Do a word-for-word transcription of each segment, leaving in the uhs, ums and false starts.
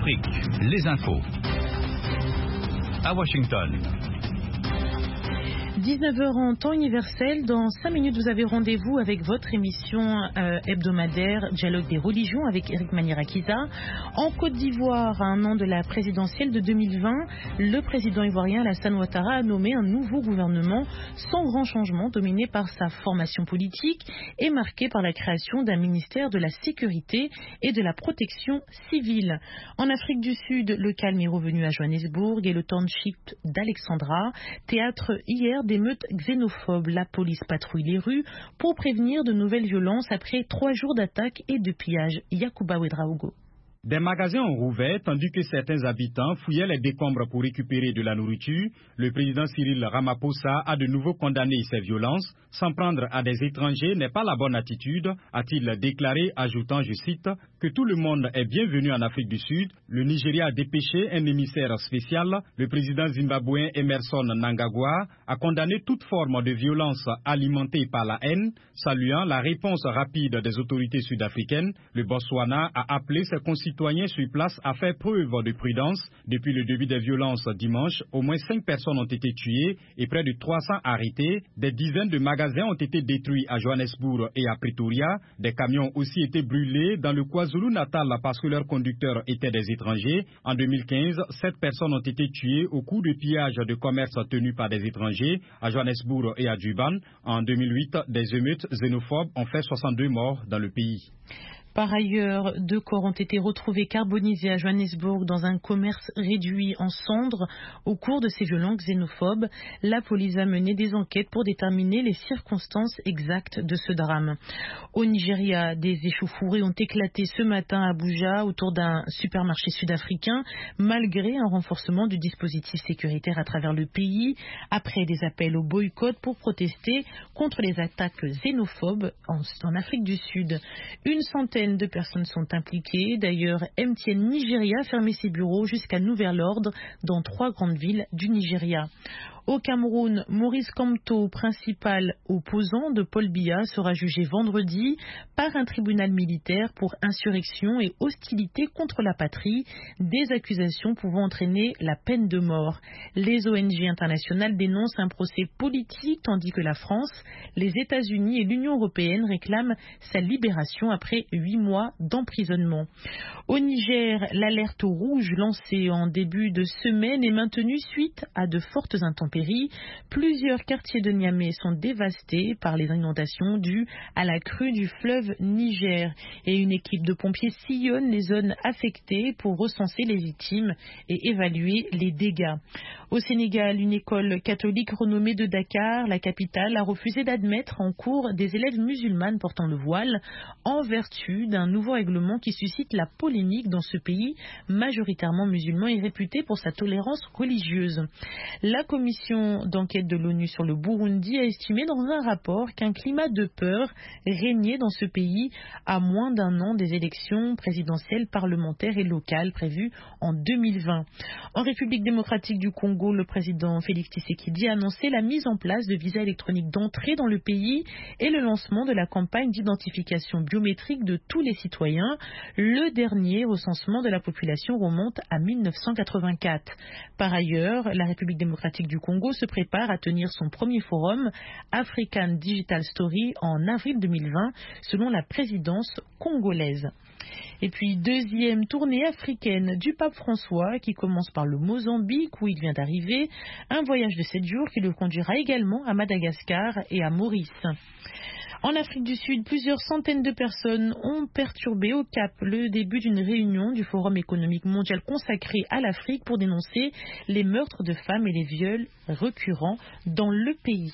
Afrique, les infos. À Washington. dix-neuf heures en temps universel. Dans cinq minutes, vous avez rendez-vous avec votre émission euh, hebdomadaire Dialogue des religions avec Eric Manirakiza. En Côte d'Ivoire, à un an de la présidentielle de deux mille vingt, le président ivoirien Alassane Ouattara a nommé un nouveau gouvernement sans grand changement, dominé par sa formation politique et marqué par la création d'un ministère de la sécurité et de la protection civile. En Afrique du Sud, le calme est revenu à Johannesburg et le township d'Alexandra, théâtre hier des meutes xénophobes. La police patrouille les rues pour prévenir de nouvelles violences après trois jours d'attaques et de pillages. Yacouba Ouedraogo. Des magasins ont rouvert tandis que certains habitants fouillaient les décombres pour récupérer de la nourriture. Le président Cyril Ramaphosa a de nouveau condamné ces violences. S'en prendre à des étrangers n'est pas la bonne attitude, a-t-il déclaré, ajoutant, je cite, que tout le monde est bienvenu en Afrique du Sud. Le Nigeria a dépêché un émissaire spécial. Le président zimbabwéen Emerson Mnangagwa a condamné toute forme de violence alimentée par la haine, saluant la réponse rapide des autorités sud-africaines. Le Botswana a appelé ses concitoyens Citoyens sur place a fait preuve de prudence. Depuis le début des violences dimanche, au moins cinq personnes ont été tuées et près de trois cents arrêtés. Des dizaines de magasins ont été détruits à Johannesburg et à Pretoria. Des camions ont aussi été brûlés dans le KwaZulu-Natal parce que leurs conducteurs étaient des étrangers. En deux mille quinze, sept personnes ont été tuées au coup de pillage de commerce tenus par des étrangers à Johannesburg et à Durban. En deux mille huit, des émeutes xénophobes ont fait soixante-deux morts dans le pays. Par ailleurs, deux corps ont été retrouvés carbonisés à Johannesburg dans un commerce réduit en cendres au cours de ces violences xénophobes. La police a mené des enquêtes pour déterminer les circonstances exactes de ce drame. Au Nigeria, des échauffourées ont éclaté ce matin à Abuja autour d'un supermarché sud-africain, malgré un renforcement du dispositif sécuritaire à travers le pays, après des appels au boycott pour protester contre les attaques xénophobes en, en Afrique du Sud. Une centaine de personnes sont impliquées. D'ailleurs, M T N Nigeria a fermé ses bureaux jusqu'à nouvel ordre dans trois grandes villes du Nigeria. Au Cameroun, Maurice Kamto, principal opposant de Paul Biya, sera jugé vendredi par un tribunal militaire pour insurrection et hostilité contre la patrie, des accusations pouvant entraîner la peine de mort. Les O N G internationales dénoncent un procès politique tandis que la France, les États-Unis et l'Union européenne réclament sa libération après huit mois d'emprisonnement. Au Niger, l'alerte rouge lancée en début de semaine est maintenue suite à de fortes intempéries. Plusieurs quartiers de Niamey sont dévastés par les inondations dues à la crue du fleuve Niger et une équipe de pompiers sillonne les zones affectées pour recenser les victimes et évaluer les dégâts. Au Sénégal, une école catholique renommée de Dakar, la capitale, a refusé d'admettre en cours des élèves musulmanes portant le voile en vertu d'un nouveau règlement qui suscite la polémique dans ce pays majoritairement musulman et réputé pour sa tolérance religieuse. La commission d'enquête de l'ONU sur le Burundi a estimé dans un rapport qu'un climat de peur régnait dans ce pays à moins d'un an des élections présidentielles, parlementaires et locales prévues en deux mille vingt. En République démocratique du Congo, le président Félix Tshisekedi a annoncé la mise en place de visas électroniques d'entrée dans le pays et le lancement de la campagne d'identification biométrique de tous les citoyens. Le dernier recensement de la population remonte à mille neuf cent quatre-vingt-quatre. Par ailleurs, la République démocratique du Congo se prépare à tenir son premier forum African Digital Story en avril deux mille vingt, selon la présidence congolaise. Et puis, deuxième tournée africaine du pape François qui commence par le Mozambique où il vient d'arriver. Un voyage de sept jours qui le conduira également à Madagascar et à Maurice. En Afrique du Sud, plusieurs centaines de personnes ont perturbé au Cap le début d'une réunion du Forum économique mondial consacré à l'Afrique pour dénoncer les meurtres de femmes et les viols récurrents dans le pays.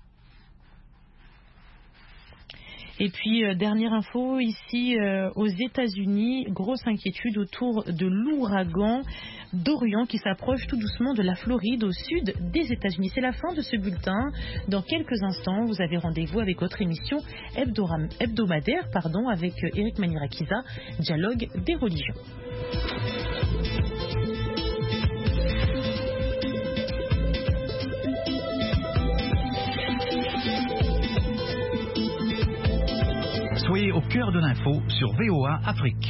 Et puis, euh, dernière info, ici euh, aux États-Unis, grosse inquiétude autour de l'ouragan Dorian qui s'approche tout doucement de la Floride au sud des États-Unis. C'est la fin de ce bulletin. Dans quelques instants, vous avez rendez-vous avec votre émission hebdomadaire pardon, avec Eric Manirakiza, Dialogue des religions. Soyez au cœur de l'info sur V O A Afrique.